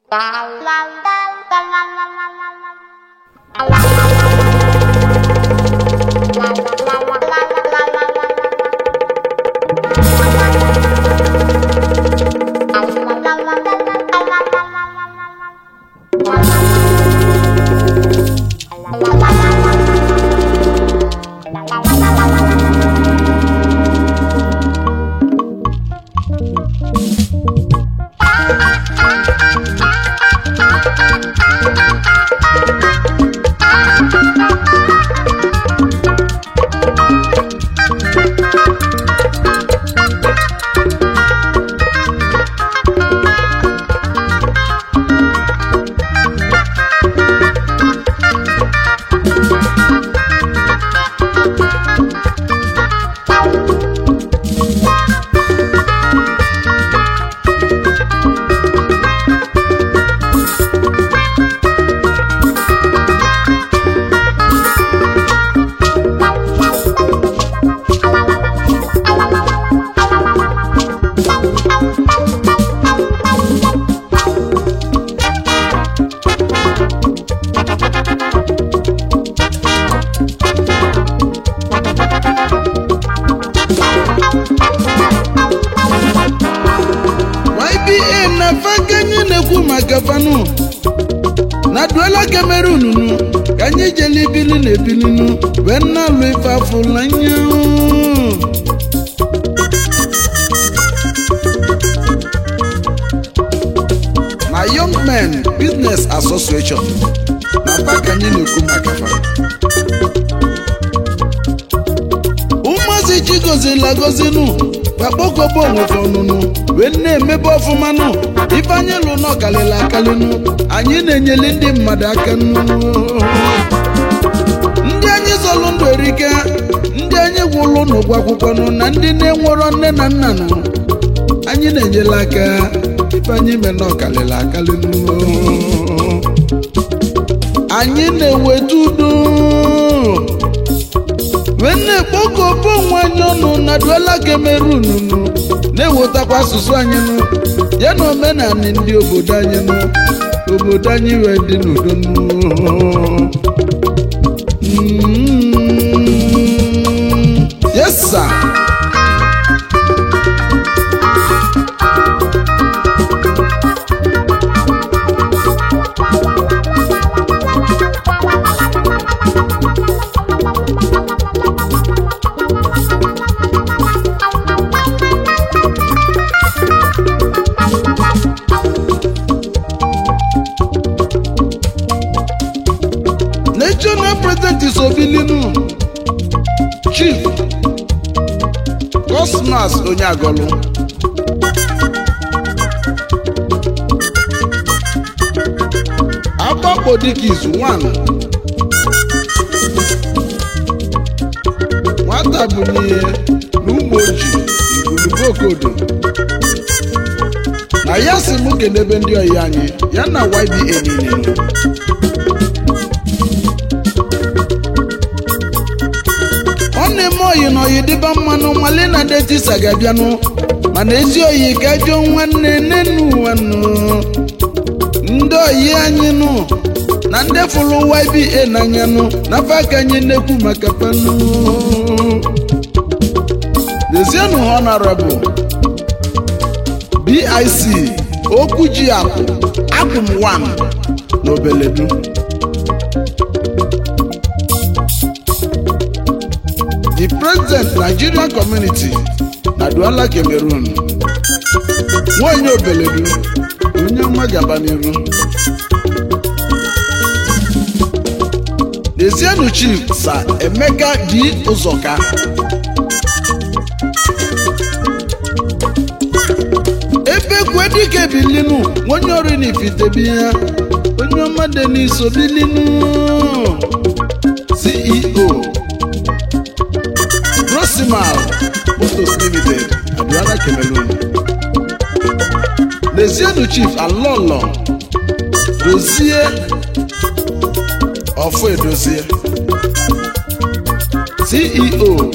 na duela Cameroon kanyi jeli bili ne bilinu wenna luifa fulanya na Young Men Business Association na bakanyi ne kumakafa umazi chigozi lagozinu bakpokobo nwefonunu wenne mebe ofumanu ifanye luno kalila kalinu anyị na-enyeli ndị mmadụ aka ndị anyị zolu ndụ erike ndị anyị gwụlụ n'ụgwọ akwụkwọ na ndị na-enwero nne na nna nụ anyị na-enyela aka ifanye mena kalila kalinu anyị na-eweta udo wenne kpokobo nwanyị ọnụ na duela Cameroon na-ewetakwa asụsụ anyị ya na omenala ndị obodo anyị obodo anyị wee dị n'udo yes sir. National President is Obilinu Chief Cosmas Onyagolu Abapodikis 1 nwata bunye n'Umoji Igulugokodo na ya si mụ kenebe ndị oyi anyị ya na YBA niile oyi na oyi dịba mmanụ mali na detisa ga-abịanụ mana ezi oyi ka jụọ nwanne nenu nwanụ ndị oyi anyị nụ na ndị fụrụ YBA n'anya nụ n'afọ aka anyị na-ekwu maka panụ lezienụ Honorable BIC Okuji Akum 1 n'Obeledu the President Nigerian Community na Douala Cameroon nwanyị Obeledu onye ọma gaba n'iru Lezienụ Chief Sir Emeka D. Uzoka ebe kwedike bilinu onye ọrụ n'ifitebi ya onye ọma Denis Obilinu CEO Rosimal Motors Limited Douala Cameroon Lezienụ Chief Alolo Dozie Ofo Edozie CEO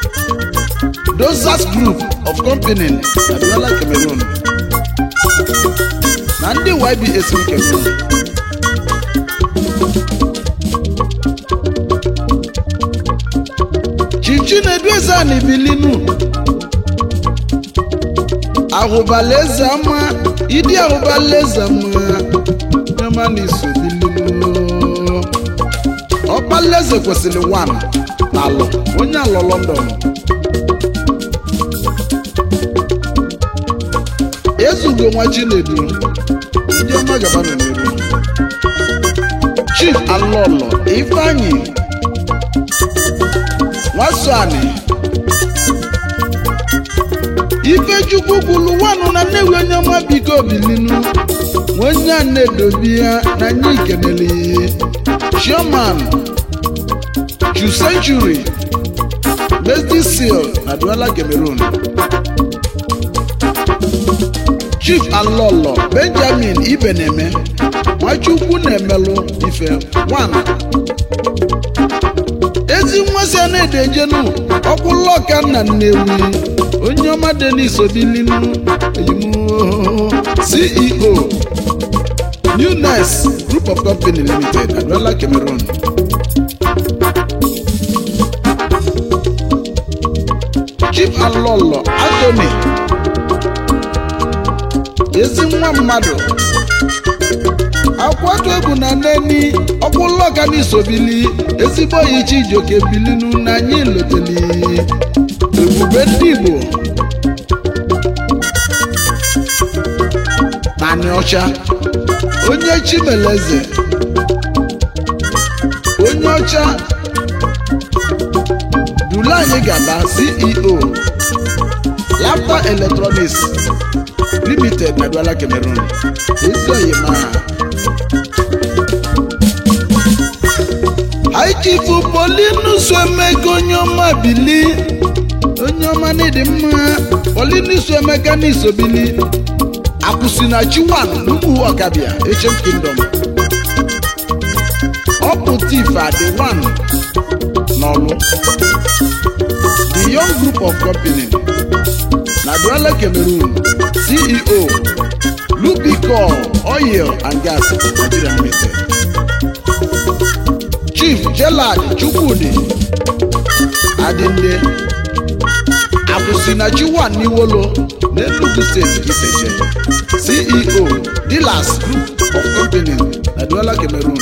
Dozas Group of Company Douala Cameroon na ndị YBS Cameroon. Chinedu Ezani bilinu ahụbaleze ama ịdị ahụbaleze ama nyamani so bilinu ọbaleze kwesịrị 1 n'alụ onye alọ London ezugo nwa Chinedu ndị ọma gaba n'elu Chief Alolo Ifeanyi Nwasani Ifechukwu kwulu 1 na Nnewi onye ọma biko bilinu onye a na-edobia na nye ikeneli Chairman Chu Century Mesdi Seal na Douala Cameroon. Chief Alolo Benjamin Ibeneme Nwachukwu na-emelụ ife 1 ezi nwasị a na-edejenu ọkwụlọka na Nnewi onye ọma Denis Obilinu CEO Newness Group of Company Limited na Douala Cameroon. Chief Alolo Anthony ezi nwa mmadụ akwatu egwu na neni ọkwụlọka n'isobili ezigbo yi Chijioke bilinu na anyị loteli ebube ndị Igbo naanị ọcha onye Chimeleze onye ọcha dula anyị gaba CEO Laptop Electronics Limited na Douala Cameroon. Ezoyima Chifu Paulinus Emeka onye ọma bili onye ọma n'ịdị mma Paulinus Emeka n'isobili Akwụsịnachi 1 n'ugwu Ọkabịa Echem Kingdom Ọpụtifa dị 1 n'ọlụ The Young Group of Company na Douala Cameroon. CEO Lubicol Oil and Gas Nigeria Limited. Chief Gelad Chukwudi Adinde Akwụsịnachi 1 n'Iwolo n'Enugu State Iseje. CEO Dealers Group of Company na Douala Cameroon.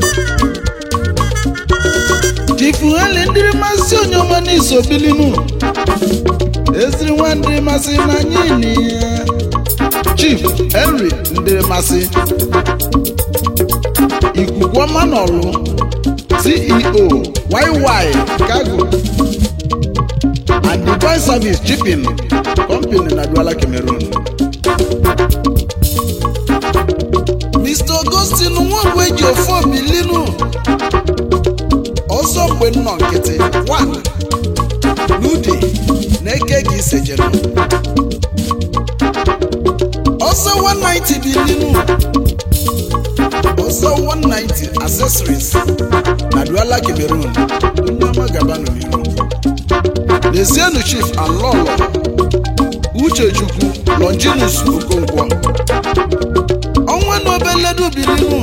Chief Helen ndịrị masị onye ọma n'isobilinu eziri nwa ndịrị masị na nyini Chief Henry ndịrị masị ikuku ọma n'ọlụ CEO YY Cargo and Divine Service Shipping Company na Douala Cameroon. Mr. Augustine Nwagweji ofo bilinu ọsọ mgbe nnọ nkịtị 1 n'ụdị na-eke gị isejere ọsọ 190 bilinu ọsọ 190 accessories na Douala Cameroon. Onye ọma gaba n'iru Lezienu Chief Alolo Uchechukwu Longinus Okonkwo ọnwa na obeledu bilinu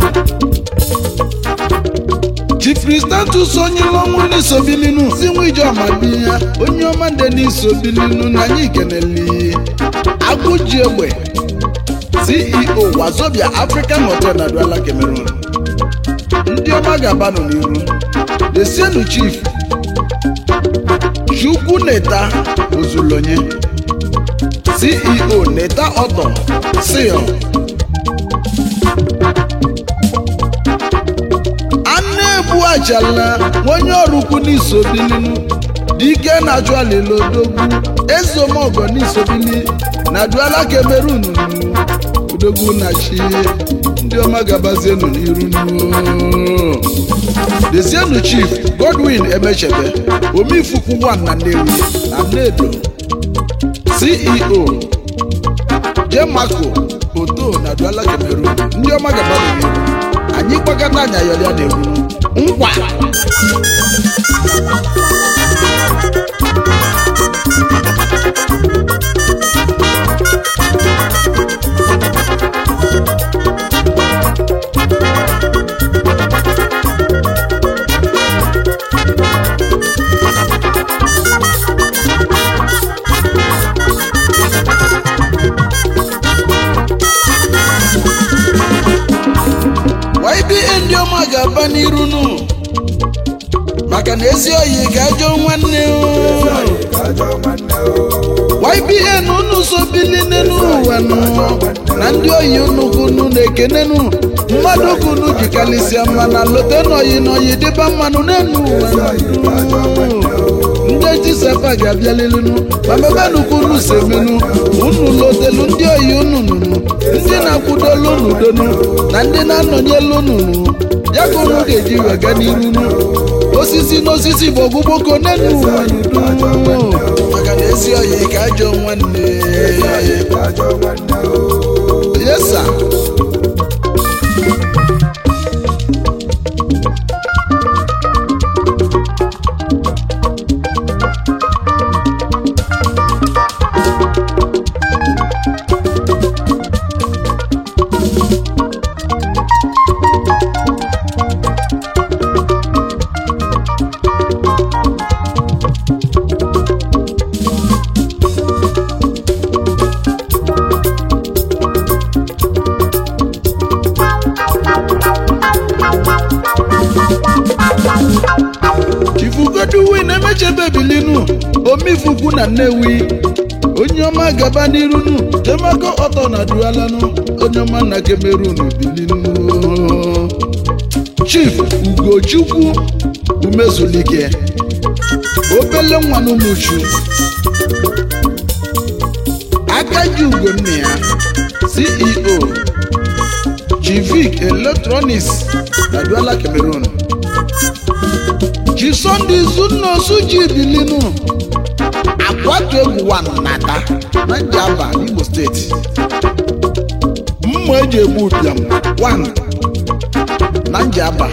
Chief Christantus onye ọnwụ n'isobilinu si nwije ọmabịa onye ọma ndị n'isobilinu na anyị keneli Agụji Egbe CEO Wazobia African Hotel na Douala Cameroon. Ndị ọma ga-abanụ n'iru Lezienu Chief Chukwu Neta Ozulonye CEO Neta Auto Seal Anebu Ajala onye ọrụkwu n'isobilinu Dike na Jualilodogwu Ezomogo n'isobili na Douala Cameroon Odogwu na chi ndị ọma gabazienu n'iru Lezienu Chief Godwin Emechebe Omifukwu 1 na Nnewi na Nnedo CEO Jemako Oto na Douala Cameroon. Ndị ọma gabazienu n'iru anyị gbakọta anya yọrịa na-egwu nkwa n'iru nụ maka na ezi oyi ga-ajọ nwanne YBN unu so bili n'ụwa nụ na ndị oyi unu na-ekenenu mmadụ kunu jikalisia mana lote n'oyi dịba mmanụ n'enu ụwa ndị Jisapa ga-abịalilinu ma mebenu kunu semenu unu lotelu ndị oyi unu nụnụ ndị na-akwụdolu unu donu na ndị na-anọnyelu unu ya ka unu ga-eji wega n'iru osisi n'osisi bụ ọgwụgboko n'enu ụwa maka na ezi oyi ka ajọ nwanne yesa omifukwu na Nnewi onye ọma gaba n'irunu Temako ọtọ na dualanụ onye ọma na Cameroon bilinu Chief Ugochukwu Umezulike obele nwanụ Muchu Akaji Ugonna ya CEO Chivic Electronics na Douala Cameroon Sunday Zunno Suji bilinu akwatu egwu one nata na Njaba Imo State mma eji egbu ụbịam one na Njaba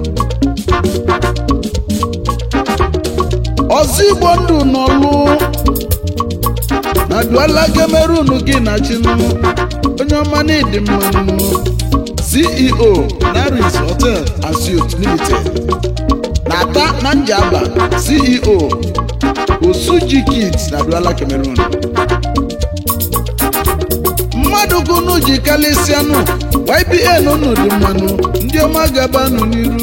Ozigbo ndụ n'ọlụ na Douala Cameroon gị na chinu onye ọma n'ịdị mmanụ CEO Naris Hotel and Suites Limited Nata na Njaba CEO Osuji Kids na Douala Cameroon mmadụ kunu ji kalisianụ YBN unu dị mmanụ ndị ọma gabanụ n'iru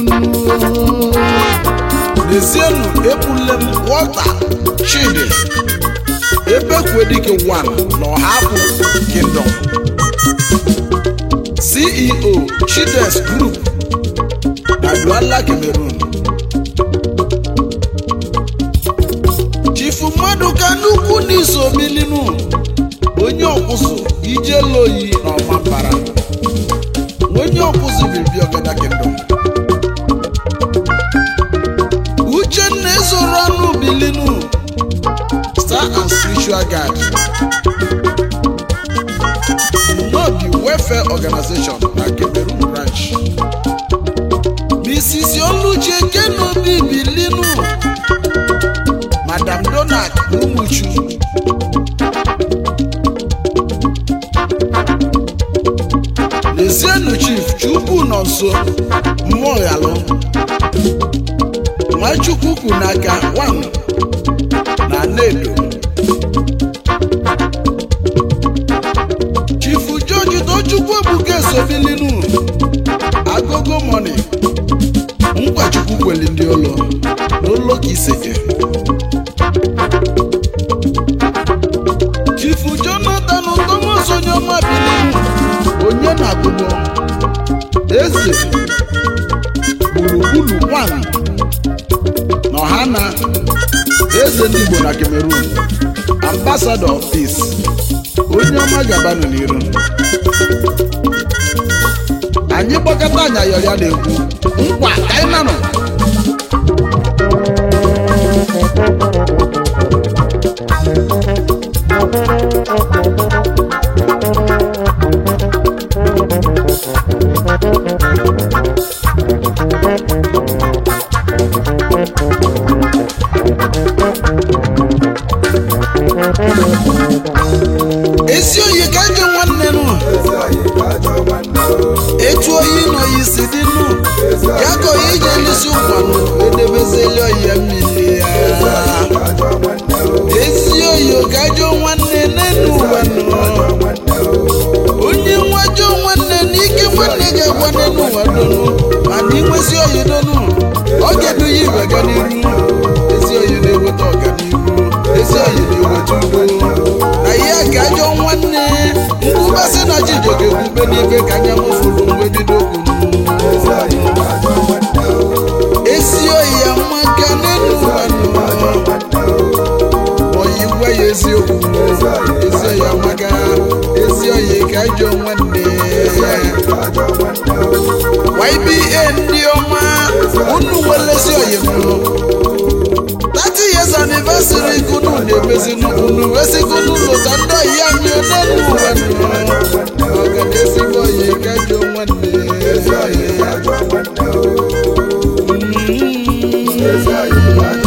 n'ezienụ Epulem Walter Chidi Ebekwedike 1 na Ọhapụ Kingdom CEO Chides Group na Douala Cameroon Chifu mmadụ ka nnukwu n'iso milinu onye ọkwụsụ Ijeloyi na Ọmapara onye ọkwụsụ Bibi Ogada Kingdom Uchenna ezoro ọnụ bilinu Star and Spiritual Guide Nobi Welfare Organization na Cameroon branch Mrs. Oluchi Kenobi bilinu Madam Donald Umuchu Lezienu Chief Chukwu Nonso Mmoyalo Nwachukwu Kunaka 1 na Nedo Chief George Tochukwu Ebuka Sobilinu Agogo Money Nwachukwu kweli ndị ụlọ n'ụlọ ka iseke Chief Jonathan Thomas onye ọma bilinu onye na-agụgọ eze gburugburu 1 na Ọhana eze ndị Igbo na Cameroon Ambassador of Peace onye ọma gabanụ n'iru anyị gbakọta anya yọrọ na-ekwu nkwa ka anyị nanụ ezi oyi ka ajọ nwanne nụ etu oyi n'oyi si dị nụ ya ka oyi je n'isi ụkwanụ edebezeli oyi ya mmiri ya ezi oyi ka ajọ nwanne n'enu ụwa nụ onye nwajọ nwanne n'ike nwanne ga-agwa n'enu ụwa donu mana inwezi oyi mbe n'ibe ka anya mụfụrụ mgbe bido kwunu ezi oyi ya maka n'elu ụwanụ oyi gwa ya eziokwu ezi oyi amaka ezi oyi ka ajọ nwanne YBA ndị ọma unu nwelezi oyi mụ 30 years anniversary kunu na-emezi unu wesikunu lụta ndị oyi anyị n'elu ụwanụ ọga na ezigbo oyi ka ajọ nwanne ezi oyi